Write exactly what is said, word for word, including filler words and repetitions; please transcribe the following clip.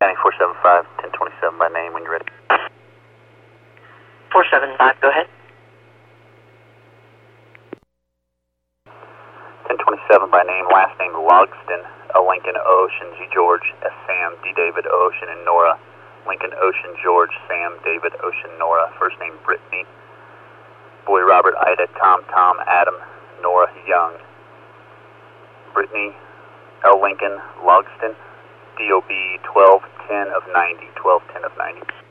County four seven five, ten twenty-seven by name when you're ready. four seven five, go ahead. ten twenty-seven by name, last name Logston, a Lincoln Ocean, G George, S Sam, D David Ocean, and Nora. Lincoln Ocean, George, Sam, David Ocean, Nora. First name Brittany. Boy Robert, Ida, Tom, Tom, Adam, Nora, Young. Brittany, L. Lincoln, Logston, D O B twelve ten of ninety, twelve ten of ninety.